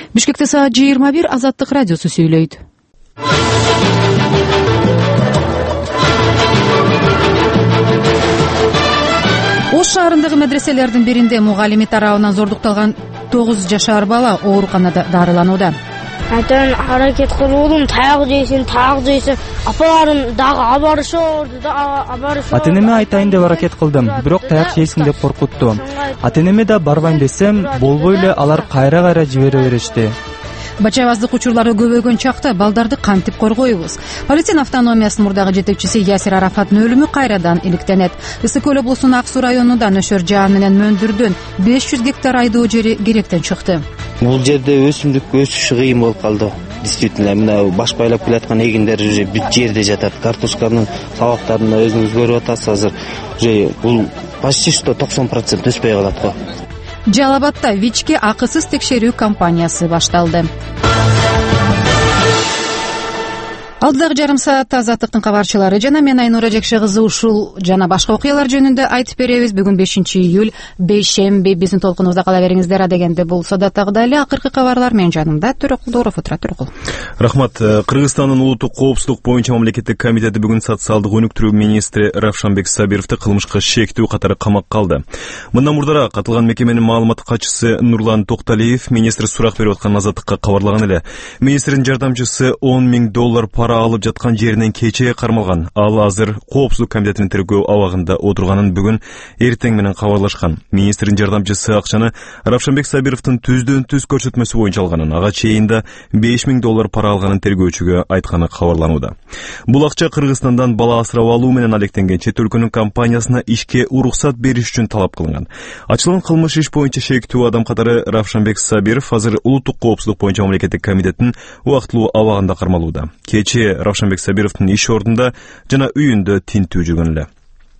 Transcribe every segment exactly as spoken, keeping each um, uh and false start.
Бишкекте саат жыйырма бир, Азаттык радиосу сүйлөйт. Ош шаарындагы медреселердин биринде мугалими тарабынан зордукталган тогуз жашар бала ооруканада дарыланууда. Атан аракет кылуудум, таяк жейсин, таяк жейсин, апаларым дагы абарышып, абарышып. Ата-энеме айтайын деп аракет кылдым, бирок таяк жейсин деп коркутту. Ата-энеме да барбайм десем, болбой эле алар кайра-кайра жибере беришти. Бачабаздык учурлары көбөйгөн чакта балдарды кантип коргойбуз? Палестин автономиясынын мурдагы жетекчиси Ясир Арафаттын өлүмү кайрадан иликтенет. Ысык көл облусунун Ак Суу районунда нөшөр жаан менен мөндүрдөн беш жүз гектар айдоо жери керектен чыкты. Бул жерде өсүмдүк өсүшү кыйын болуп калды. Действительно, мына баш байлап келаткан эгиндер уже бүт жерде жатат. Картошканын сабактарын өзүңүз көрүп атасыз азыр. Уже бул почти что токсон процент өспөй калат го. Жалал Абадда ВИЧке акысыз текшерүү кампаниясы башталды. Алдыдагы жарым саатта Азаттыктын кабарчылары жана мен Айнура Жекше кызы ушул жана башка окуялар жөнүндө айтып беребиз. Бүгүн бешинчи июль, бейшемби. Биздин толкунубузда кала бериңиздер. Адегенде болсо да тагыда эле акыркы кабарлар менин жанымда Төрөкул Дооров отурат. Төрөкул. Рахмат. Кыргызстандын улуттук коопсуздук боюнча мамлекеттик комитети бүгүн социалдык өнүктүрүү министри Равшанбек Сабировду кылмышка шектүү катары камакка алды. Мындан мурдараак атылган мекеменин маалымат катчысы Нурлан Токталиев министр сурак берип аткан Азаттыкка кабарлаган эле. Министрдин жардамчысы он миң доллар алып жаткан жеринен кечээ кармалган. Ал азыр коопсуздук комитетинин тергөө абагында отурганын бүгүн эртең менен кабарлашкан. Министрдин жардамчысы акчаны Равшанбек Сабировдун түздөн түз көрсөтмөсү боюнча алганын, ага чейин да беш миң доллар пара алганын тергөөчүгө айтканы кабарланууда. Бул акча Кыргызстандан бала асырап алуу менен алектенген чет өлкөнүн компаниясына ишке уруксат бериш үчүн талап кылынган. Ачылган кылмыш иш боюнча шектүү адам катары Равшанбек Сабиров азыр улуттук коопсуздук боюнча мамлекеттик комитеттин убактылуу абагында кармалууда. Кечээ Равшанбек Сабировдун иш ордунда жана үйүндө тинтүү жүргөн эле.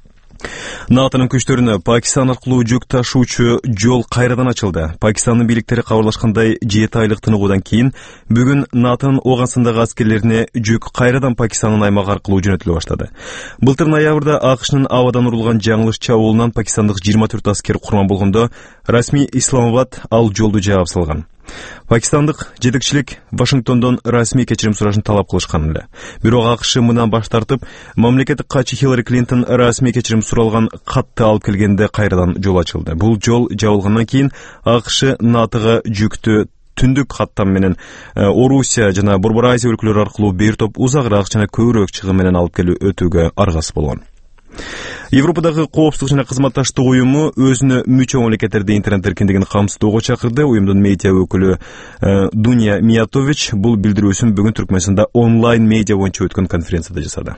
НАТОнун күчтөрүнө Пакистан аркылуу жүк ташуучу жол кайрадан ачылды. Пакистандын бийликтери кабарлашкандай жети айлык тыныгуудан кийин бүгүн НАТОнун Оогандагы аскерлерине жүк кайрадан Пакистандын аймагы аркылуу жөнөтүлө баштады. Былтыр ноябрда АКШнын абадан урулган жаңылыш чабуулунан пакистандык жыйырма төрт аскер курман болгондо расмий Исламабад ал жолду жаап салган. Пакистандык жетекчилик Вашингтондон расмий кечирим сурашын талап кылышкан эле. Бирок АКШ мындан баш тартып, мамлекеттик катчы Хиллари Клинтон расмий кечирим суралган катты алып келгенде кайрадан жол ачылды. Бул жол жабылгандан кийин АКШ НАТОга жүктү түндүк каттам менен Орусия жана Борбор Азия өлкөлөрү аркылуу бир топ узагыраак жана көбүрөөк чыгым менен алып келүү өтүүгө аргасыз болгон. Европадагы коопсуздук жана кызматташтык уюму өзүнө мүчө мамлекеттерде интернет эркиндигин камсыздоого чакырды. Уюмдун медиа өкүлү Дуня Миятович бул билдирүүсүн бүгүн Түркмөнстанда онлайн медиа боюнча өткөн конференцияда жасады.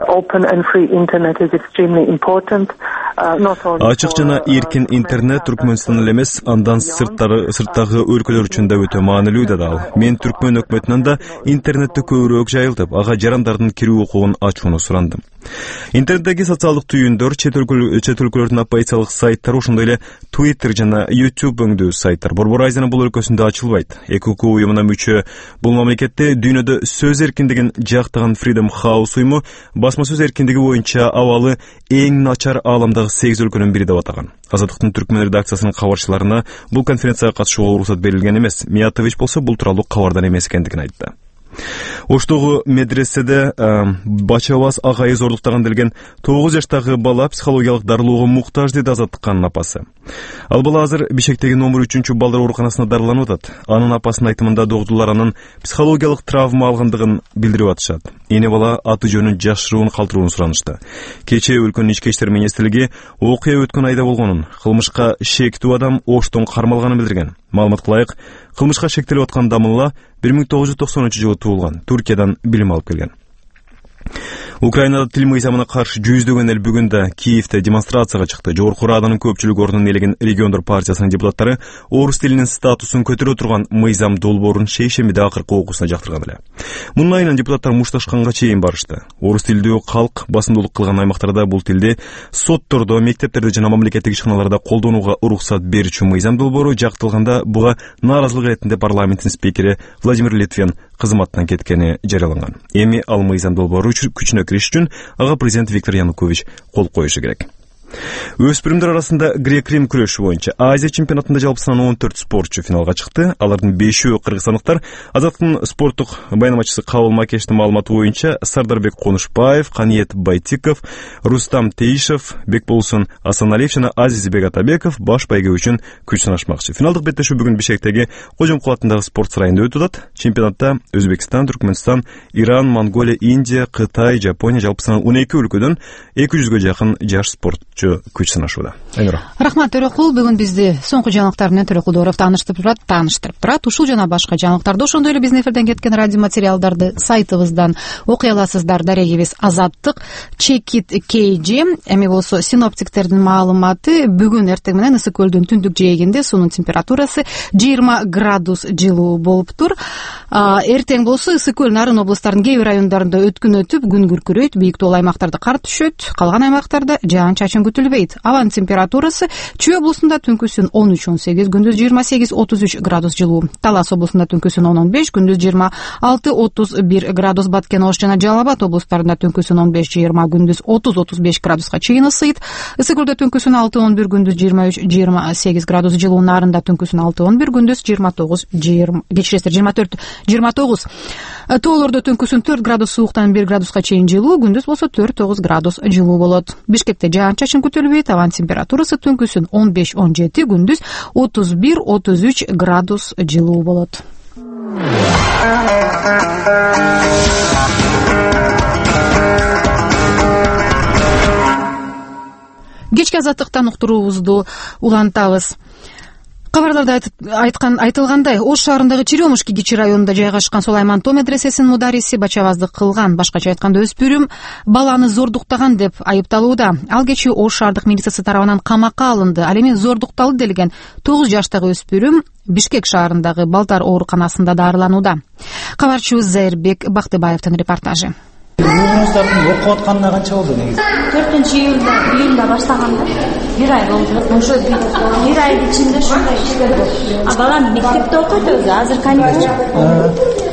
Ачык жана эркин интернет Түркмөнстан эле эмес, андан сырттагы сырттагы өлкөлөр үчүн да өтө маанилүү деди ал. Мен Түркмөн өкмөтүнөн да интернетти көбүрөөк жайылтып, ага жарандардын кирүү укугун ачууну сурандым. Интернеттеги социалдык түйүндөр, чет өлкөлөрдүн оппозициялык сайттары, ошондой эле Twitter жана YouTube өңдүү сайттар Борбор Азиянын бул өлкөсүндө ачылбайт. Эки укук уюмуна мүчө бул мамлекетте дүйнөдө сөз эркиндигин жактаган Freedom House уюму басма сөз эркиндиги боюнча абалы эң начар ааламдагы сегиз өлкөнүн бири деп атаган. Азаттыктын Түркмөн редакциясынын кабарчыларына бул конференцияга катышууга уруксат берилген эмес. Миятович болсо бул тууралуу кабардан эмес экендигин айтты. Оштогу медреседе бачабас агайы зордуктаган делген тогуз жаштагы бала психологиялык дарылоого муктаж деди Азаттыкканын апасы. Ал бала азыр Бишкектеги номер үчүнчү балдар ооруканасына дарыланып атат. Анын апасынын айтымында доктурлар анын психологиялык травма алгандыгын билдирип атышат. Эне бала аты жөнүн жашыруун калтырууну суранышты. Кечээ өлкөнүн ички иштер министрлиги окуя өткөн айда болгонун, кылмышка шектүү адам Оштон кармалганын билдирген. Маалыматка ылайык, кылмышка шектелип аткан дамылла бир миң тогуз жүз токсонунчу жылы туулган, Түркиядан билим алып келген. Украинада тил мыйзамына каршы жүздөгөн эл бүгүн да Киевде демонстрацияга чыкты. Жогорку Раданын көпчүлүк ордунун ээлеген региондор партиясынын депутаттары орус тилинин статусун көтөрө турган мыйзам долбоорун шейшембиде акыркы окуусуна жактырган эле. Мунун айынан депутаттар мушташканга чейин барышты. Орус тилдүү калк басымдуулук кылган аймактарда бул тилди соттордо, мектептерде жана мамлекеттик ишканаларда колдонууга уруксат берүүчү мыйзам долбоору жактырылганда буга нааразылык иретинде парламенттин спикери Владимир Литвин кызматтан кеткени жарыяланган. Эми ал мыйзам долбоору күчүнө кириш үчүн ага президент Виктор Янукович кол коюшу керек. Өспүрүмдөр арасында грек-рим күрөшү боюнча Азия чемпионатында жалпы санын он төрт спортчу финалга чыкты. Алардын бешөө кыргызстандыктар. Азаттын спорттук байнамачысы Кабыл Макештин маалыматы боюнча Сардарбек Конушбаев, Каниет Байтиков, Рустам Тейшев, Бекболсун Асаналиев жана Азизбек Атабеков баш байге үчүн күч сынашмакчы. Финалдык беттешүү бүгүн Бишкектеги Кожомкул атындагы спорт сарайында өтүп атат. Чемпионатта Өзбекстан, Түркмөнстан, Иран, Монголия, Индия, Кытай, Жапония жалпы санын он эки өлкөдөн эки жүзгө жакын жаш спортчу күч сынашууда. Айнура. Рахмат Төрөкул, бүгүн бизди соңку жаңылыктар менен Төрөкул Дооров тааныштырып турат, тааныштырып турат. Ушул жана башка жаңылыктарды, ошондой эле биздин эфирден кеткен радио материалдарды сайтыбыздан окуй аласыздар. Дарегибиз Азаттык, Чекит Кейджи. Эми болсо синоптиктердин маалыматы бүгүн эртең менен Ысык көлдүн түндүк жээгинде суунун температурасы жыйырма градус жылуу болуп тур. Эртең болсо Ысык көл, Нарын облустарынын кээ бир райондарында өткүн өтүп, күн күркүрөйт, бийик тоол аймактарда кар түшөт, калган аймактарда жаан чачын күтүлбөйт. Абанын температурасы Чүй облусунда түнкүсүн он үч он сегиз, күндүз жыйырма сегиз отуз үч градус жылуу. Талас облусунда түнкүсүн он он беш, күндүз жыйырма алты отуз бир градус. Баткен Ош жана Жалал Абад облустарында түнкүсүн он беш жыйырма, күндүз отуз отуз беш градуска чейин ысыйт. Ысык көлдө түнкүсүн алты он бир, күндүз жыйырма үч жыйырма сегиз градус жылуу. Нарында түнкүсүн алты он бир, күндүз жыйырма тогуз жыйырма, кечиресиздер жыйырма төрт жыйырма тогуз. Тоолордо түнкүсүн төрт градус сууктан бир градуска чейин жылуу, күндүз болсо төрт тогуз градус жылуу болот. Бишкекте жаан чачын күтүлбөйт. Абанын температурасы түнкүсүн он беш он жети, күндүз отуз бир отуз үч градус жылуу болот. Кечки азаттыктан уктуруубузду улантабыз. Кабарларда айткан айтылгандай, Ош шаарындагы Черемушки кичи районунда жайгашкан Сулайман Тоо медресесинин мудариси бачабаздык кылган. Башкача айтканда, өспүрүм баланы зордуктаган деп айыпталууда. Ал кечи Ош шаардык милициясы тарабынан камакка алынды. Ал эми зордукталды делген тогуз жаштагы өспүрүм Бишкек шаарындагы Балдар ооруканасында дарыланууда. Кабарчыбыз Зайырбек Бактыбаевдин репортажы. Өзүңүздөрдүн окуп атканына канча болду негизи? төртүнчү июлда июлда баштаганда бир ай болду. Ошо бир айдын ичинде ушундай иштер болду. А балам мектепте окуйт өзү, азыр каникул.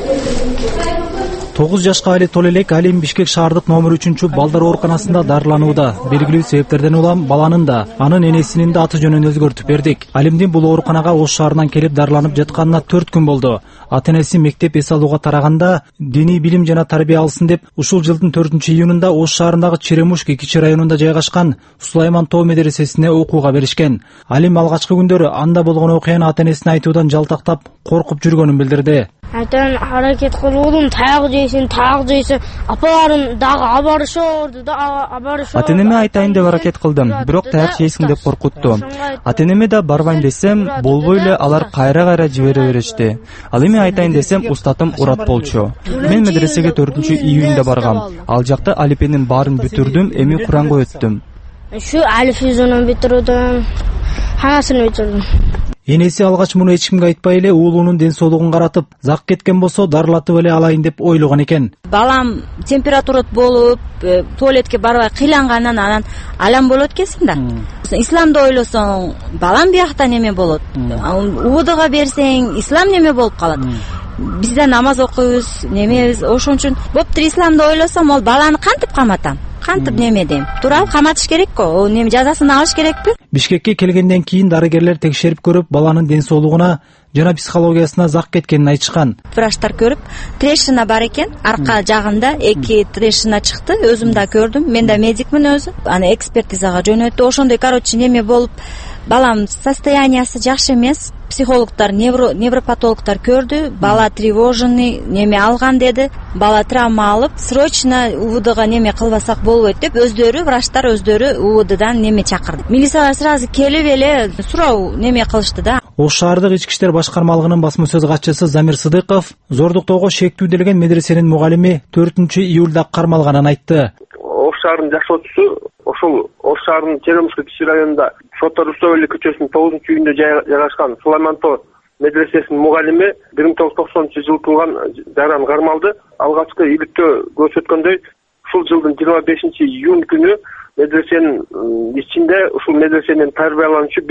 тогуз жашка али толо элек Алим Бишкек шаардык номер үчүнчү Балдар ооруканасында дарыланууда. Белгилүү себептерден улам баланын да, анын энесинин да аты жөнүн өзгөртүп бердик. Алимдин бул ооруканага Ош шаарынан келип дарыланып жатканына төрт күн болду. Ата энеси мектеп эс алууга тараганда диний билим жана тарбия алсын деп ушул жылдын төртүнчү июнунда Ош шаарындагы Черемушки кичи районунда жайгашкан Сулайман Тоо медресесине окууга беришкен. Алим алгачкы күндөрү анда болгон окуяны ата энесине айтуудан жалтактап, коркуп жүргөнүн билдирди. Айтан аракет кылуудум, таяк жейсиң, таяк жейсиң. Апаларым дагы абарышорду да, абарышорду. Ата энеме айтайын деп аракет кылдым, бирок таяк жейсиң деп коркутту. Ата энеме да барбайм десем, болбой эле алар кайра-кайра жибере беришти. Ал эми айтайын десем, устатым урат болчу. Мен медресеге төртүнчү июнда баргам. Ал жакта алипенин баарын бүтүрдүм, эми Куранга өттүм. Şu alifizonu bitirdim. Hammasını bitirdim. Энеси алгач муну эч кимге айтпай эле уулунун ден соолугун каратып, зак кеткен болсо дарылатып эле алайын деп ойлогон экен. Балам температура болуп, туалетке барбай кыйлангандан анан алам болот экенсиң да. Исламды ойлосоң, балам биякта неме болот. Уудуга берсең, ислам неме болуп калат. Бизде намаз окуйбуз, немебиз, ошон үчүн боптур исламды ойлосом, ол баланы кантип каматам? Кантип неме дейм? Туура каматыш керек го, неме жазасын алыш керекпи? Бишкекке келгенден кийин дарыгерлер текшерип көрүп, баланын ден соолугуна жана психологиясына зак кеткенин айтышкан. Врачтар көрүп, трешина бар экен, арка жагында эки трешина чыкты, өзүм да көрдүм, мен да медикмин өзү. Аны экспертизага жөнөттү, ошондой, короче, неме болуп, балам состояниясы жакшы эмес. Психологтар, невро, невропатологтар көрдү, бала тревожный, неме алган деди, бала травма алып, срочно УВДга неме кылбасак болбойт деп, өздөрү, врачтар өздөрү УВДдан неме чакырды. Милициялар сразу келип эле суроо неме кылышты да. Ош шаардык ички иштер башкармалыгынын басма сөз катчысы Замир Сыдыков зордуктоого шектүү делген медресенин мугалими төртүнчү июлда кармалганын айтты. Ош шаарынын жашоочусу ошол Ош шаарынын Черемушки кичи районунда Шотор Русовели көчөсүнүн тогузунчу үйүндө жайгашкан Сулайман Тоо медресесинин мугалими бир миң тогуз жүз токсонунчу жылы туулган жаран кармалды. Алгачкы иликтөө көрсөткөндөй, ушул жылдын жыйырма бешинчи июнь күнү медресенин ичинде ушул медресенин тарбиялануучу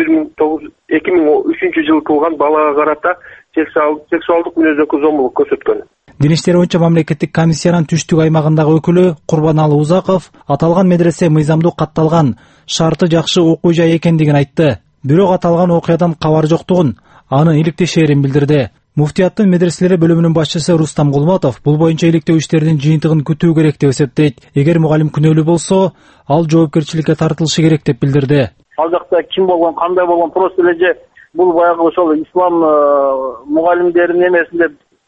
эки миң үчүнчү жылы туулган балага карата сексуалдык мүнөздөгү зомбулук көрсөткөн. Дин иштери боюнча мамлекеттик комиссиянын түштүк аймагындагы өкүлү Курбаналы Узаков аталган медресе мыйзамдуу катталган, шарты жакшы окуу жай экендигин айтты. Бирок аталган окуядан кабар жоктугун, анын иликтешээрин билдирди. Муфтияттын медреселери бөлүмүнүн башчысы Рустам Кулматов бул боюнча иликтөө иштеринин жыйынтыгын күтүү керек деп эсептейт. Эгер мугалим күнөөлүү болсо, ал жоопкерчиликке тартылышы керек деп билдирди. Ал жакта ким болгон, кандай болгон, просто эле бул баягы ошол ислам мугалимдеринин эмесинде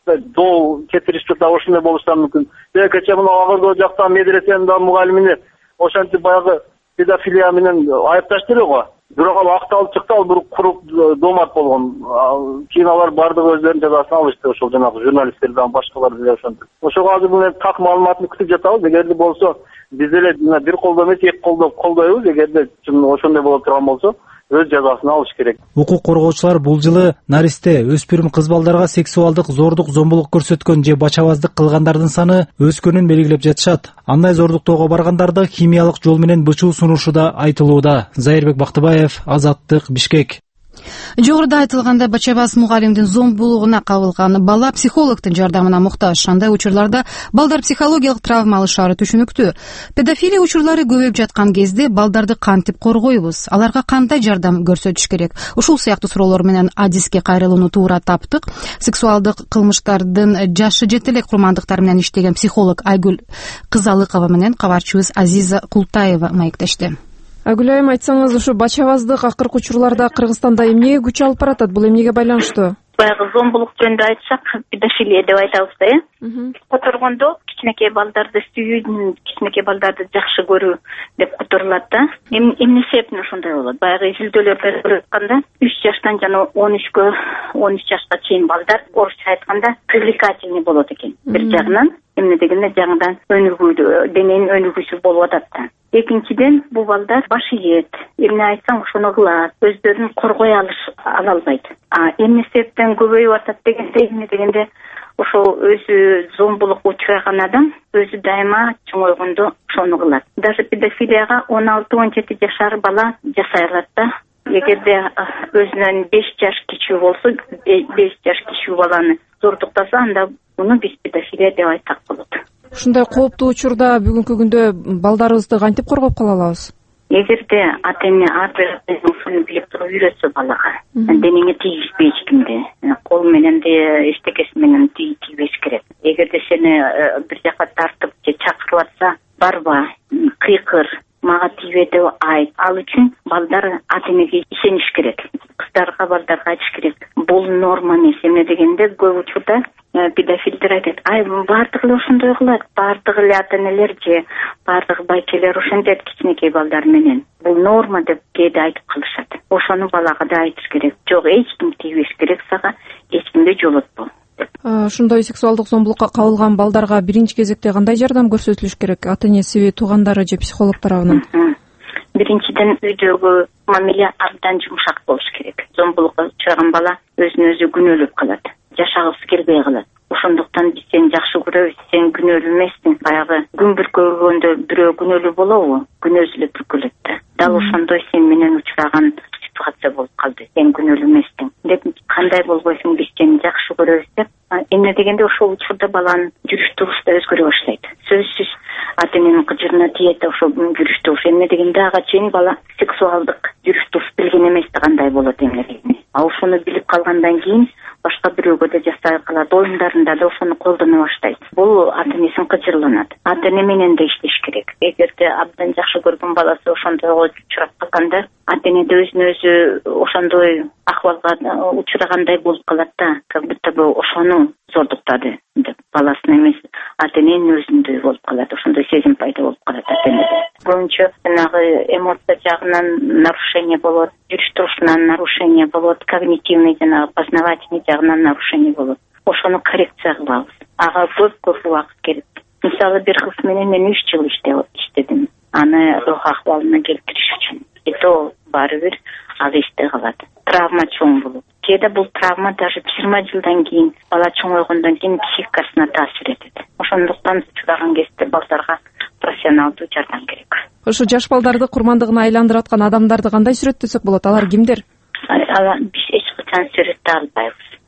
доо кетиришти да ошондой болушу мүмкүн. Кечээ мына Агырдоо жактагы медресенин да мугалимини ошентип баягы педофилия менен айыпташты эле го. Бирок ал акталып чыкты, ал бир курук домат болгон. Кийин алар бардыгы өздөрүнүн жазасын алышты, ошол жанагы журналисттер да башкалар деле ошентип. Ошого азыр мына так маалыматын күтүп жатабыз. Эгерде болсо биз деле бир колдоо эмес, эки колдоо колдойбуз. Эгерде ошондой боло турган болсо өз жазасын алыш керек. Укук коргоочулар бул жылы наристе, өспүрүм кыз балдарга сексуалдык зордук, зомбулук көрсөткөн же бачабаздык кылгандардын саны өскөнүн белгилеп жатышат. Андай зордуктоого баргандарды химиялык жол менен бычуу сунушу да айтылууда. Зайырбек Бактыбаев, Азаттык, Бишкек. Жогоруда айтылгандай, бачабаз мугалимдин зомбулугуна кабылган бала психологдун жардамына муктаж. Андай учурларда балдар психологиялык травма алышары түшүнүктүү. Педофилия учурлары көбөйүп жаткан кезде балдарды кантип коргойбуз? Аларга кандай жардам көрсөтүш керек? Ушул сыяктуу суроолор менен адиске кайрылууну туура таптык. Сексуалдык кылмыштардын жашы жете элек курмандыктар менен иштеген психолог Айгүл Кызалыкова менен кабарчыбыз Азиза Култаева маектешти. Айгүл айым, айтсаңыз, ушу бачабаздык акыркы учурларда Кыргызстанда эмнеге күч алып баратат? Бул эмнеге байланыштуу? Баягы зомбулук жөнүндө айтсак, педофилия деп айтабыз да, э? Которгондо кичинекей балдарды сүйүү, кичинекей балдарды жакшы көрүү деп которулат да. Эмне себептен ошондой болот? Баягы изилдөөлөрдө көрүп атканда, үч жаштан жана он үчкө, он үч жашка чейин балдар орусча айтканда привлекательный болот экен. Бир жагынан, эмне дегенде жаңыдан өнүгүү, дененин өнүгүүсү болуп атат да. Экинчиден, бул балдар баш ийет, эмне айтсаң ошону кылат, өздөрүн коргой алыш ала албайт. А эмне себептен көбөйүп атат дегенде, эмне дегенде ошол өзү зомбулук учураган адам өзү дайыма чоңойгондо ошону кылат. Даже педофилияга он алты он жети жашар бала жасай алат да. Эгерде өзүнөн беш жаш кичүү болсо, беш жаш кичүү баланы зордуктаса, анда муну биз педофилия деп айтсак болот. Ушундай кооптуу учурда бүгүнкү күндө балдарыбызды кантип коргоп кала алабыз? Эгерде ата-эне ар бир ушуну билип туруп үйрөтсө балага, денеңе тийгизбей эч кимди, кол менен де эчтекеси менен тийбеш керек. Эгерде сени бир жака тартып же чакырып атса, барба, кыйкыр, мага тийбе деп айт. Ал үчүн балдар ата-энеге ишениш керек. Кыздарга, балдарга айтыш керек. Бул норма эмес. Эмне дегенде көп учурда педофилдер айтат, ай баардыгы эле ошондой кылат, баардыгы эле ата-энелер же баардык байкелер ошентет кичинекей балдар менен. Бул норма деп кээде айтып калышат. Ошону балага да айтыш керек. Жок, эч ким тийбеш керек сага, эч кимди жолотпо. Ошондой сексуалдык зомбулукка кабылган балдарга биринчи кезекте кандай жардам көрсөтүлүш керек? Ата-энеси, туугандары же психолог тарабынан? Биринчиден үйдөгү мамиле абдан жумшак болуш керек. Зомбулукка учураган бала өзүн өзү күнөөлөп калат, жашагысы келбей калат. Ошондуктан биз сени жакшы көрөбүз, сен күнөөлүү эмессиң. Баягы күн бүркөгөндө бирөө күнөөлүү болобу? Күн өзү эле бүркөлөт да. Дал ошондой сен менен учураган ситуация болуп калды. Сен күнөөлүү эмессиң деп, кандай болбойсуң, биз сени жакшы көрөбүз деп. Эмне дегенде ошол учурда баланын жүрүш турушу да өзгөрө баштайт. Сөзсүз ата-эненин кыжырына тиет ошол жүрүш туруш. Эмне дегенде ага чейин бала сексуалдык жүрүш туруш билген эмес да, кандай болот эмне дегенде. А ошону билип калгандан кийин башка бирөөгө да жасай калат, оюндарында да ошону колдоно баштайт. Бул ата-энесин кыжырланат. Ата-эне менен да иштеш керек. Эгерде абдан жакшы көргөн баласы ошондойго учурап калганда, ата-эне да өзүн өзү ошондой акыбалга учурагандай болуп калат да, как будто бы ошону зордуктады деп, баласын эмес, ата-эненин өзүндөй болуп калат. Ошондой сезим пайда болуп калат ата-энеде. Боюнча жанагы эмоция жагынан нарушение болот, жүрүш турушунан нарушение болот, когнитивный жанагы познавательный жагынан нарушение болот. Ошону коррекция кылабыз. Ага көп-көп убакыт керек. Мисалы, бир кыз менен мен үч жыл иштедим. Аны рух акыбалына келтириш үчүн. И то баары бир ал эсте калат. Травма чоң болот. Кээде бул травма даже жыйырма жылдан кийин, бала чоңойгондон кийин психикасына таасир этет. Ошондуктан учураган кезде балдарга профессионалдуу жардам керек. Ошо жаш балдарды курмандыгына айландырып аткан адамдарды кандай сүрөттөсөк болот? Алар кимдер? Алар биз эч качан сүрөттө албайбыз.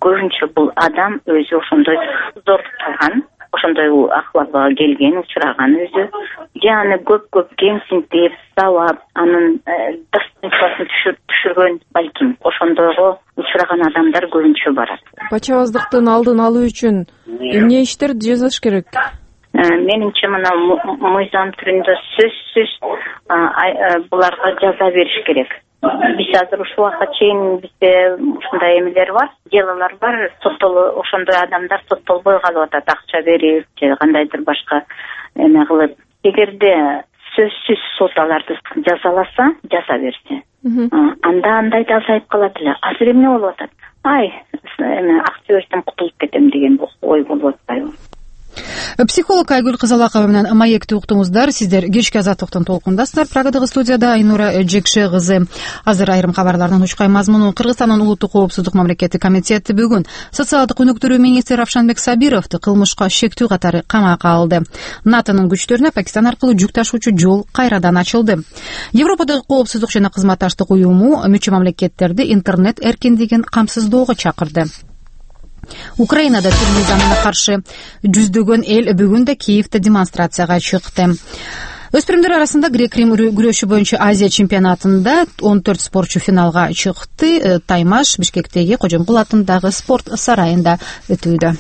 көбүнчө бул адам өзү ошондой зордукталган, ошондой акыбалга келген, учураган өзү же аны көп көп кемсинтип, сабап, анын достоинствосын түшүргөн, балким ошондойго учураган адамдар көбүнчө барат. Бачабаздыктын алдын алуу үчүн эмне иштерди жасаш керек? Менимче мына мыйзам түрүндө сөзсүз буларга жаза бериш керек. Биз азыр ушул убакка чейин бизде ушундай эмелер бар, делолор бар, соттолуу ошондой адамдар соттолбой калып атат, акча берип же кандайдыр башка эме кылып. Эгерде сөзсүз сот аларды жазаласа, жаза берсе, анда андай да азайып калат эле. Азыр эмне болуп атат? Ай, эме актыбектен кутулуп кетем деген ой болуп атпайбы? Психолог Айгүл Кызалакова менен маекти уктуңуздар. Сиздер кечки азаттыктын толкундасыздар. Прагадагы студияда Айнура Жекше кызы. Азыр айрым кабарлардын учкай мазмуну. Кыргызстандын улуттук коопсуздук мамлекеттик комитети бүгүн социалдык өнүктүрүү министри Равшанбек Сабировду кылмышка шектүү катары камакка алды. НАТОнун күчтөрүнө Пакистан аркылуу жүк ташуучу жол кайрадан ачылды. Европадагы коопсуздук жана кызматташтык уюму мүчө мамлекеттерди интернет эркиндигин камсыздоого чакырды. Украинада тил мыйзамына каршы жүздөгөн эл бүгүн да Киевде демонстрацияга чыкты. Өспүрүмдөр арасында грек-рим күрөшү боюнча Азия чемпионатында он төрт спортчу финалга чыкты. Таймаш Бишкектеги Кожомкул атындагы спорт сарайында өтүүдө.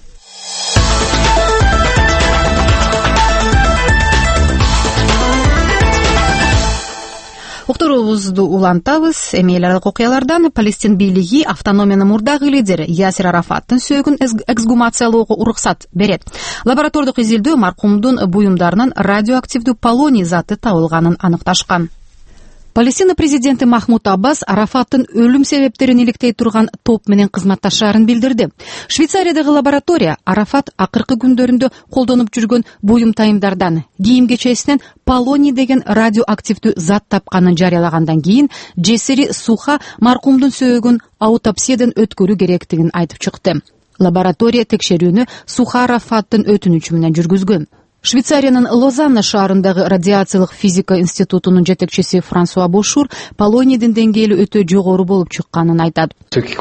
Уктуруубузду улантабыз. Эми эл аралык окуялардан. Палестин бийлиги автономиянын мурдагы лидери Ясир Арафаттын сөөгүн эксгумациялоого уруксат берет. Лаборатордук изилдөө маркумдун буюмдарынан радиоактивдүү полоний заты табылганын аныкташкан. Палестина президенти Махмуд Аббас Арафаттын өлүм себептерин иликтей турган топ менен кызматташаарын билдирди. Швейцариядагы лаборатория Арафат акыркы күндөрүндө колдонуп жүргөн буюм тайымдардан, кийим-кечесинен полоний деген радиоактивдүү зат тапканын жарыялагандан кийин Жесири Суха маркумдун сөөгүн аутопсиядан өткөрүү керектигин айтып чыкты. Лаборатория текшерүүнү Суха Арафаттын өтүнүчү менен жүргүзгөн. Швейцариянын Лозанна шаарындагы радиациялык физика институтунун жетекчиси Франсуа Бошур полонийдин деңгээли өтө жогору болуп чыкканын айтат.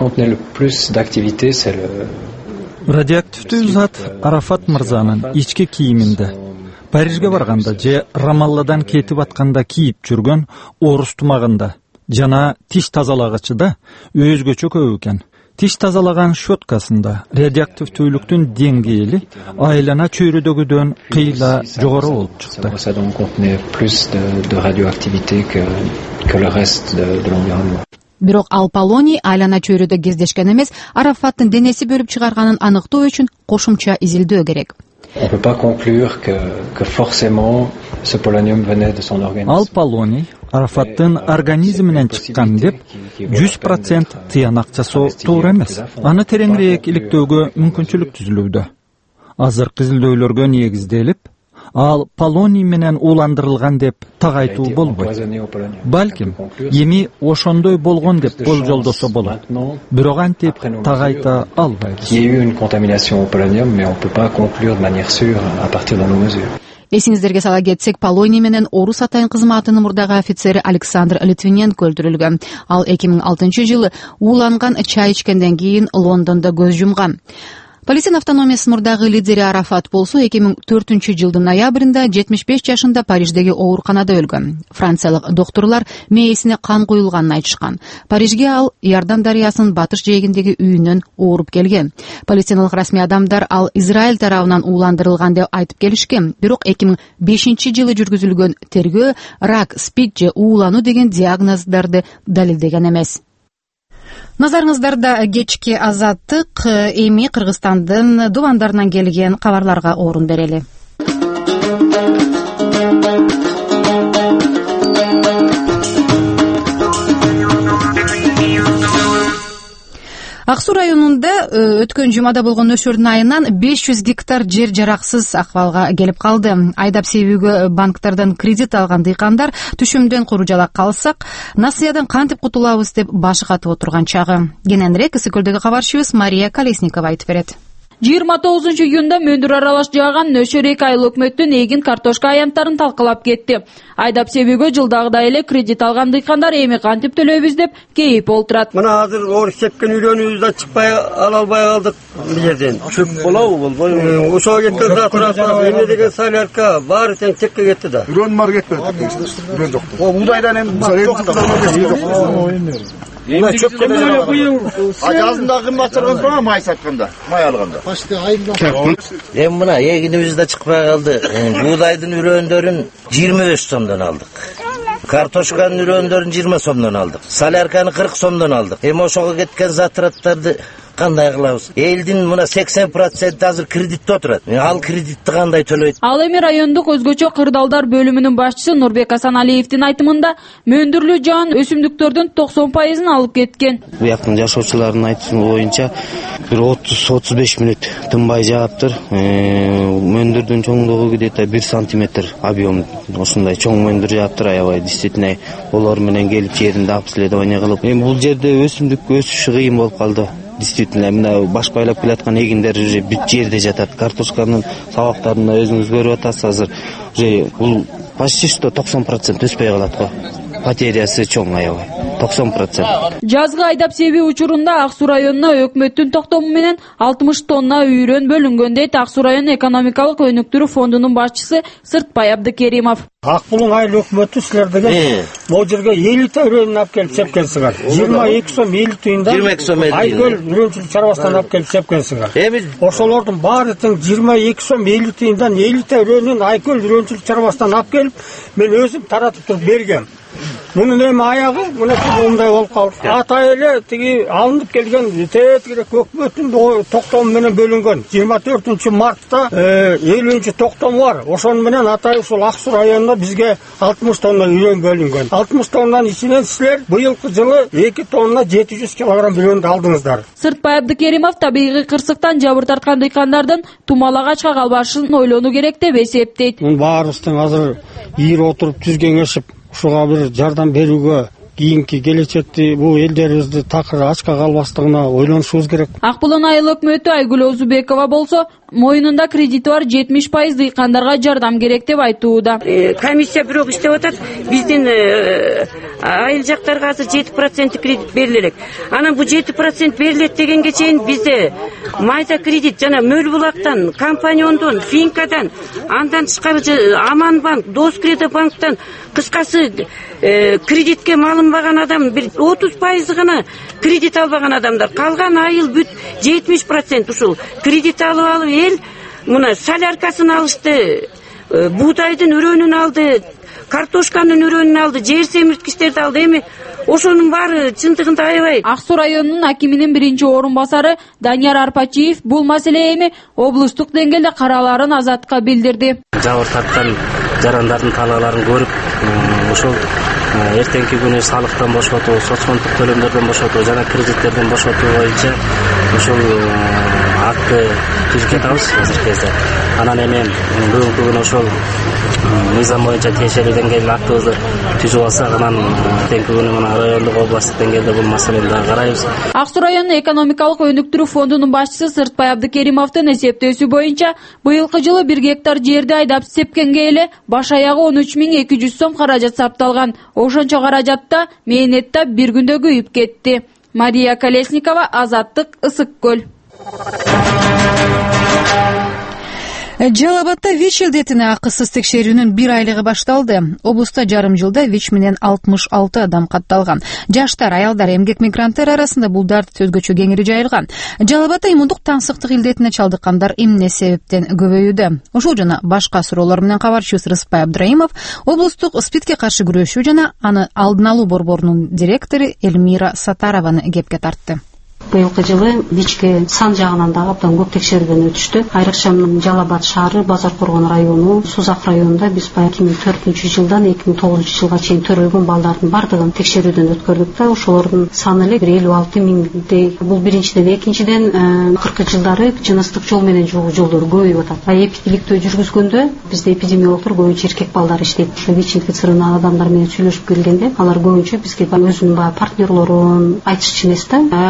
Радиоактивдүү зат Арафат мырзанын ички кийиминде, Парижге барганда же Рамалладан кетип атканда кийип жүргөн орус тумагында жана тиш тазалагычыда өзгөчө көп экен. Тиш тазалаган щеткасында радиоактивдүүлүктүн деңгээли айлана чөйрөдөгүдөн кыйла жогору болуп чыкты. Бирок ал полоний айлана чөйрөдө кездешкен эмес, Арафаттын денеси бөлүп чыгарганын аныктоо үчүн кошумча изилдөө керек. Ал полоний Арафаттын организминен чыккан деп жүз процент тыянак жасоо туура эмес. Аны тереңирээк иликтөөгө мүмкүнчүлүк түзүлүүдө. Азыркы изилдөөлөргө негизделип, ал полоний менен ууландырылган деп тагайтуу болбойт. Балким эми ошондой болгон деп болжолдосо болот. Бирок антип тагайта албайбыз. Эсиңиздерге сала кетсек, полоний менен орус атайын кызматынын мурдагы офицери Александр Литвиненко өлтүрүлгөн. Ал эки миң алтынчы жылы ууланган чай ичкенден кийин Лондондо көз жумган. Палестин автономиясынын мурдагы лидери Арафат болсо эки миң төртүнчү жылдын ноябрында жетимиш беш жашында Париждеги ооруканада өлгөн. Франциялык доктурлар мээсине кан куюлганын айтышкан. Парижге ал Иордан дарыясынын батыш жээгиндеги үйүнөн ооруп келген. Палестиналык расмий адамдар ал Израиль тарабынан ууландырылган деп айтып келишкен. Бирок эки миң бешинчи жылы жүргүзүлгөн тергөө рак, спид же уулануу деген диагноздорду далилдеген эмес. Назарыңыздарда кечки азаттык. Эми Кыргызстандын дубандарынан келген кабарларга орун берели. Ак Суу районунда өткөн жумада болгон өшөрдүн айынан беш жүз гектар жер жараксыз акыбалга келип калды. Айдап себүүгө банктардан кредит алган дыйкандар түшүмдөн куру-жалак калсак, насыядан кантип кутулабыз деп башы катып отурган чагы. Кененирээк Ысык көлдөгү кабарчыбыз Мария Колесникова айтып берет. жыйырма тогузунчу июнда мөндүр аралаш жааган нөшөр эки айлык өкмөттүн эгин картошка аянттарын талкалап кетти. Айдап себүүгө жылдагыдай эле кредит алган дыйкандар эми кантип төлөйбүз деп кейип олтурат. Мына азыр оор сепкен үйлөнүүбүз да чыкпай ала албай калдык бул жерден. Чөп болобу болбойбу? Ошого кеткен затырап эме деген солярка баары тең чекке кетти да. Үрөн бар кетпеди. Үрөн жок. О буудайдан эми жок да. Эми чөп келе. А жазында кымбат турган май сатканда, май алганда. Почти айында. Эми мына эгинибиз да чыкпай калды. Буудайдын үрөндөрүн жыйырма беш сомдон алдык. Картошканын үрөндөрүн жыйырма сомдон алдык. Солярканы кырк сомдон алдык. Эми ошого кеткен затраттарды кандай кылабыз? Элдин мына сексен проценти азыр кредитте отурат. Ал кредитти кандай төлөйт? Ал эми райондук өзгөчө кырдаалдар бөлүмүнүн башчысы Нурбек Асаналиевдин айтымында мөндүрлүү жаан өсүмдүктөрдүн токсон пайызын алып кеткен. Буяктын жашоочуларынын айтымы боюнча бир отуз отуз беш мүнөт тынбай жааптыр. Мөндүрдүн чоңдугу где-то бир сантиметр объем, ошондой чоң мөндүр жааптыр аябай. Действительно олар менен келип жеринде обследование кылып, эми бул жерде өсүмдүк өсүшү кыйын болуп калды. Действительно, мына баш байлап келаткан эгиндер уже бүт жерде жатат. Картошканын сабактарында өзүңүз көрүп атасыз, азыр уже бул почти что токсон процент өспөй калат го. Потерясы чоң аябай. токсон процент. Жазгы айдап себүү учурунда Ак Суу районуна өкмөттүн токтому менен алтымыш тонна үйрөн бөлүнгөн дейт Ак Суу району экономикалык өнүктүрүү фондунун башчысы Сыртбай Абдыкеримов. Ак Булуң айыл өкмөтү силер деген могу жерге элүү үрөнүн алып келип сепкенсиңер. жыйырма эки сом элүү тыйында айкөл үрөнчүлүк чарбастан алып келип сепкенсиңер. Эми ошолордун баары тең жыйырма эки сом элүү тыйындан элүү үрөнүн айкөл үрөнчүлүк чарбастан алып келип мен өзүм таратып туруп бергем. Мунун эми аягы мына мындай болуп калды. Атай эле тиги алынып келген тетигирээк өкмөттүн токтому менен бөлүнгөн. жыйырма төртүнчү мартта элүүнчү токтому бар. Ошону менен атай ушул Ак Суу районуна бизге алтымыш тонна үрөн бөлүнгөн. алтымыш тоннанын ичинен силер быйылкы жылы эки тонна жети жүз килограмм үрөндү алдыңыздар. Сыртбай Абдыкеримов табигый кырсыктан жабыр тарткан дыйкандардын тумалаагачка калбашын ойлонуу керек деп эсептейт. Мун баарыбыздын азыр ийип отуруп түз кеңешип ушуга бир жардам берүүгө, кийинки келечекти бул элдерибизди такыр ачка калбастыгына ойлонушубуз керек. Ак Булуң айыл өкмөтү Айгүл Озубекова болсо моюнунда кредити бар жетимиш пайыз дыйкандарга жардам керек деп айтууда. Комиссия бирок иштеп атат. Биздин айыл жактарга азыр жети процент кредит берилет. Анан бул жети процент берилет дегенге чейин бизде майда кредит жана Мөл булактан, Компаниондон, Финкадан, андан тышкары Аманбанк, Доскредо банктан, кыскасы кредитке малынбаган адам бир отуз пайызы гана кредит албаган адамдар. Калган айыл бүт жетимиш процент ушул кредит алып алып эл мына соляркасын алышты, буудайдын үрөнүн алды, картошканын үрөнүн алды, жер семирткичтерди алды. Эми ошонун баары чындыгында аябай. Ак Суу районунун акиминин биринчи орун басары Данияр Арпачиев бул маселе эми облустук деңгээлде каралаарын Азатка билдирди. Жабыр тарткан жарандардын талааларын көрүп, ошол эртеңки күнү салыктан бошотуу, соцфонддук төлөмдөрдөн бошотуу жана кредиттерден бошотуу боюнча ушул акты түзүп жатабыз азыркы кезде. Анан эми бүгүнкү күнү ошол мыйзам боюнча тиешелүү деңгээлде актыбызды түзүп алсак, анан эртеңки күнү мына райондук областтык деңгээлде бул маселени дагы карайбыз. Ак Суу районунун экономикалык өнүктүрүү фондунун башчысы Сыртбай Абдыкеримовдун эсептөөсү боюнча быйылкы жылы бир гектар жерди айдап сепкенге эле баш аягы он үч миң эки жүз сом каражат сапталган. Ошончо каражатта мээнетта бир күндө күйүп кетти. Мария Колесникова, Азаттык, Ысык көл. Жалал Абадда ВИЧ илдетине акысыз текшерүүнүн бир айлыгы башталды. Облуста жарым жылда ВИЧ менен алтымыш алты адам катталган. Жаштар, аялдар, эмгек мигранттар арасында бул дарт өзгөчө кеңири жайылган. Жалал Абадда иммундук таңсыктык илдетине чалдыккандар эмне себептен көбөйүүдө? Ушул жана башка суроолор менен кабарчыбыз Рыспай Абдраимов облустук СПИДке каршы күрөшүү жана аны алдын алуу борборунун директору Эльмира Сатарованы кепке тартты. Быйылкы жылы ВИЧке сан жагынан да абдан көп текшерүүдөн өтүштү. Айрыкча Жалал Абад шаары, Базар Коргон району, Сузак районунда биз эки миң төртүнчү жылдан эки миң тогузунчу жылга чейин төрөлгөн балдардын бардыгын текшерүүдөн өткөрдүк да, ошолордун саны эле элүү алты миңдей. Бул биринчиден, экинчиден акыркы жылдары жыныстык жол менен жугуу жолдор көбөйүп атат. Эпидиликтөө жүргүзгөндө бизде эпидемиологдор көбүнчө эркек балдар иштейт. Ошо ВИЧ инфицирован адамдар менен сүйлөшүп келгенде алар көбүнчө бизге өзүнүн партнерлорун айтышчу эмес да. Айрыкча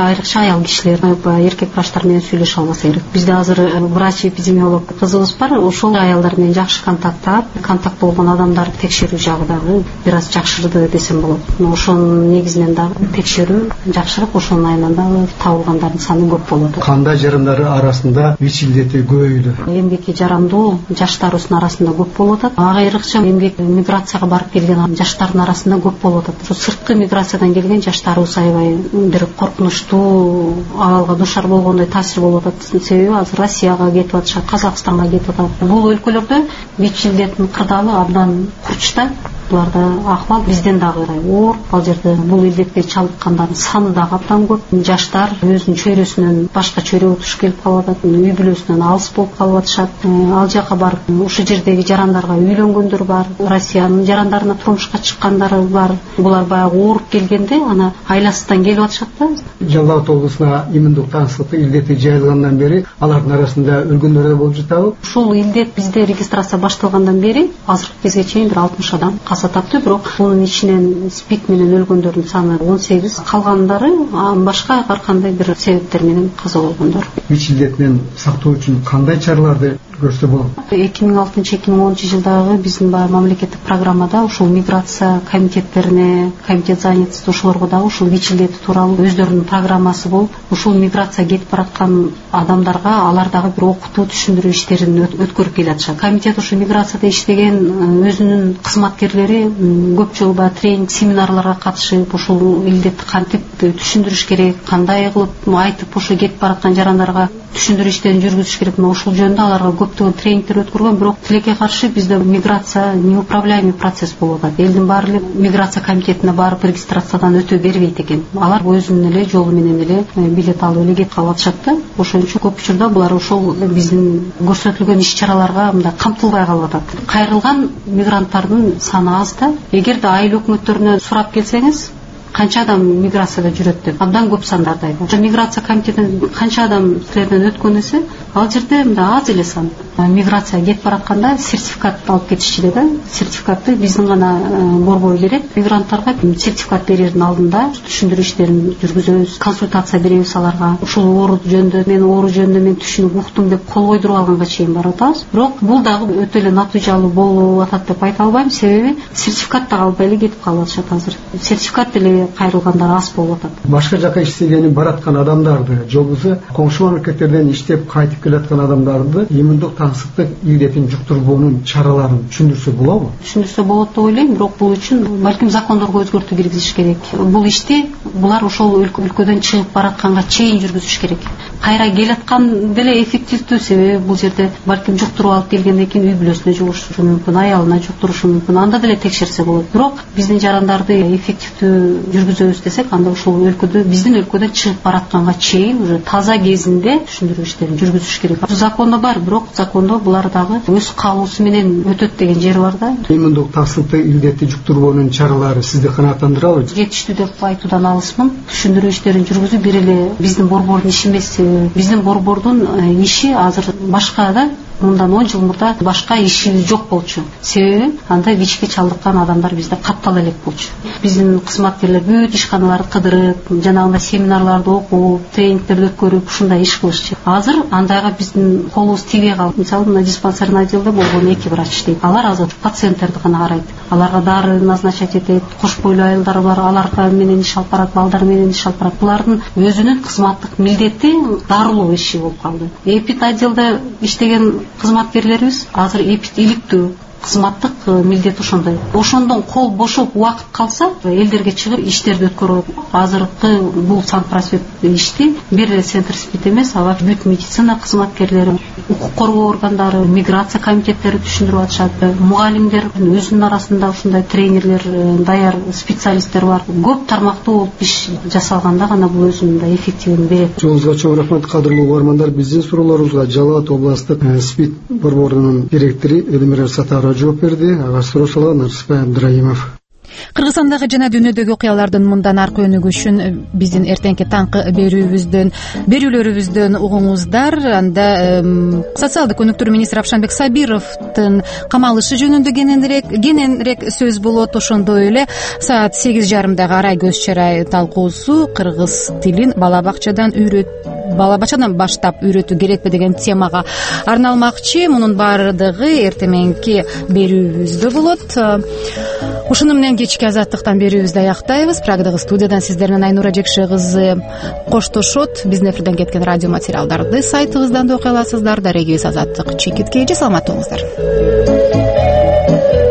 аял кишилер, эркек врачтар менен сүйлөшө албаса керек. Бизде азыр врач эпидемиолог кызыбыз бар, ошол аялдар менен жакшы контакттап, контакт болгон адамдарды текшерүү жагы дагы бир аз жакшырды десем болот. Ошонун негизинен дагы текшерүү жакшырып, ошонун айынан дагы табылгандардын саны көп болот. Кандай жарандары арасында ВИЧ илдети көбөйдү? Эмгекке жарамдуу жаштарыбыздын арасында көп болуп атат. Ага айрыкча эмгек миграцияга барып келген жаштардын арасында көп болуп атат. Ошо сырткы миграциядан келген жаштарыбыз аябай бир коркунучтуу абалга душар болгондой таасир болуп атат. Себеби азыр Россияга кетип атышат, Казакстанга кетип атат. Бул өлкөлөрдө ВИЧ илдетинин кырдаалы абдан курчта. Буларда акыбал бизден дагы оор. Ал жерде бул илдетке чалдыккандардын саны дагы абдан көп. Жаштар өзүнүн чөйрөсүнөн башка чөйрөгө туш келип калып атат, үй бүлөсүнөн алыс болуп калып атышат. Ал жака барып ушул жердеги жарандарга үйлөнгөндөр бар, Россиянын жарандарына турмушка чыккандары бар. Булар баягы ооруп келгенде ана айласыздан келип атышат да. Жалал Абад облусуна иммундук таңсыздык илдети жайылгандан бери алардын арасында өлгөндөр да болуп жатабы? Ушул илдет бизде регистрация башталгандан бери азыркы кезге чейин бир алтымыш адам каза тапты, бирок мунун ичинен спид менен өлгөндөрдүн саны он сегиз, калгандары башка ар кандай бир себептер менен каза болгондор. ВИЧ илдетинен сактоо үчүн кандай чараларды көрсө болот? эки миң алтынчы эки миң онунчу жылдагы биздин баягы мамлекеттик программада ушул миграция комитеттерине, комитет занятости ошолорго дагы ушул ВИЧ илдети тууралуу өздөрүнүн программасы болуп, ушул миграция кетип бараткан адамдарга алар дагы бир окутуу, түшүндүрүү иштерин өткөрүп келатышат. Комитет ушул миграцияда иштеген өзүнүн кызматкерлери көп жолу баягы тренинг, семинарларга катышып, ушул илдетти кантип түшүндүрүш керек, кандай кылып айтып ошо кетип бараткан жарандарга түшүндүрүү иштерин жүргүзүш керек. Ошол жөнүндө аларга көптөгөн тренингтер өткөргөн, бирок тилекке каршы бизде миграция неуправляемый процесс болуп атат. Элдин баары эле миграция комитетине барып регистрациядан өтө бербейт экен. Алар өзүнүн эле жолу менен эле билет алып эле кетип калып атышат да. Ошон үчүн көп учурда булар ошол биздин көрсөтүлгөн иш-чараларга мындай камтылбай калып атат. Кайрылган мигранттардын саны аз да. Эгерде айыл өкмөттөрүнөн сурап келсеңиз, канча адам миграцияда жүрөт деп абдан көп сандарда айтат. Миграция комитетинен канча адам силерден өткөн эсе, ал жерде мындай аз эле сан. Миграция кетип баратканда сертификат алып кетишчи эле да. Сертификатты биздин гана борбой берет. Мигранттарга сертификат берердин алдында түшүндүрүү иштерин жүргүзөбүз, консультация беребиз аларга. Ушул оору жөнүндө мен оору жөнүндө мен түшүнүп уктум деп кол койдуруп алганга чейин барып атабыз. Бирок бул дагы өтө эле натыйжалуу болуп атат деп айта албайм, себеби сертификат дагы албай эле кетип калып атышат азыр. Сертификат деле кайрылгандар аз болуп атат. Башка жака иштегени бараткан адамдарды, жолбузу коңшу мамлекеттерден иштеп кайтып келаткан адамдарды иммундук таңсыздык илдетин жуктурбоонун чараларын түшүндүрсө болобу? Түшүндүрсө болот деп ойлойм, бирок бул үчүн балким закондорго өзгөртүү киргизиш керек. Бул ишти булар ошол өлкөдөн чыгып баратканга чейин жүргүзүш керек. Кайра келаткан деле эффективдүү, себеби бул жерде балким жуктуруп алып келгенден кийин үй бүлөсүнө жугурушу мүмкүн, аялына жуктурушу мүмкүн. Анда деле текшерсе болот. Бирок биздин жарандарды эффективдүү жүргүзөбүз десек, анда ушул өлкөдө биздин өлкөдөн чыгып баратканга чейин уже таза кезинде түшүндүрүү иштерин жүргүзүш керек. Закондо бар, бирок закондо булар дагы өз каалоосу менен өтөт деген жери бар да. Иммундук таңсыздыкты илдетти жуктурбоонун чаралары сизди канааттандырабы? Жетиштүү деп айтуудан алысмын. Түшүндүрүү иштерин жүргүзүү бир эле биздин борбордун иши эмес. Биздин борбордун иши азыр башка да. Мындан он жыл мурда башка ишибиз жок болчу. Себеби анда ВИЧке чалдыккан адамдар бизде каттала элек болчу. Биздин кызматкерлер бүт ишканаларды кыдырып, жанагындай семинарларды окуп, тренингтерди өткөрүп, ушундай иш кылышчу. Азыр андайга биздин колубуз тийбей калды. Мисалы, мына диспансерный отделде болгон эки врач иштейт. Алар азыр пациенттерди гана карайт. Аларга дары назначать этет, кош бойлуу айылдар бар, аларга менен иш алып барат, балдар менен иш алып барат. Булардын өзүнүн кызматтык милдети дарылоо иши болуп калды. Эпид отделде иштеген кызматкерлерибиз азыр эпид иликтүү кызматтык милдет ошондой. Ошондон кол бошоп убакыт калса, элдерге чыгып иштерди өткөрөт. Азыркы бул санпросвет ишти бир эле центр спид эмес, ага бүт медицина кызматкерлери, укук коргоо органдары, миграция комитеттери түшүндүрүп атышат. Мугалимдер өзүнүн арасында ушундай тренерлер, даяр специалисттер бар. Көп тармактуу болуп иш жасалганда гана бул өзүнүн да эффективин берет. Жолуңузга чоң рахмат, кадырлуу угармандар. Биздин суроолорубузга Жалал Абад областык спид борборунун директору Элмира Сатарова жооп берди. Ага суроо салган Арыспай Абдыраимов. кыргызстандагы жана дүйнөдөгү окуялардын мындан аркы өнүгүшүн биздин эртеңки таңкы берүүбүздөн берүүлөрүбүздөн угуңуздар. Анда социалдык өнүктүрүү министри Равшанбек Сабировдун камалышы жөнүндө кененирээк кененирээк сөз болот. Ошондой эле саат сегиз жарымдагы арай көз чарай талкуусу кыргыз тилин бала бакчадан үйрөт бала бакчадан баштап үйрөтүү керекпи деген темага арналмакчы. Мунун баардыгы эртең мененки берүүбүздө болот. Ушуну менен кечки азаттыктан берүүбүздү аяктайбыз. Прагадагы студиядан сиздер менен Айнура Жекше кызы коштошот. Биздин эфирден кеткен радио материалдарды сайтыбыздан да окуй аласыздар. Дарегибиз Азаттык чекиткейчи. Саламат болуңуздар.